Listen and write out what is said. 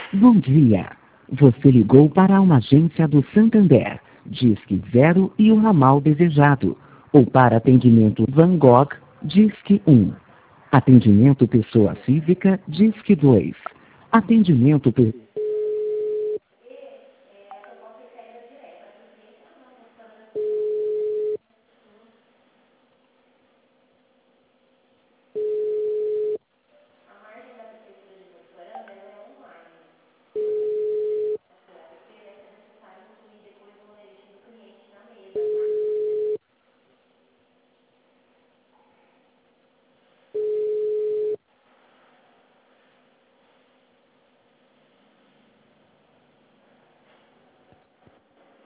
Bom dia. Você ligou para uma agência do Santander, Disque 0 e o ramal desejado. Ou para atendimento Van Gogh, Disque 1. Atendimento pessoa física, Disque 2. Atendimento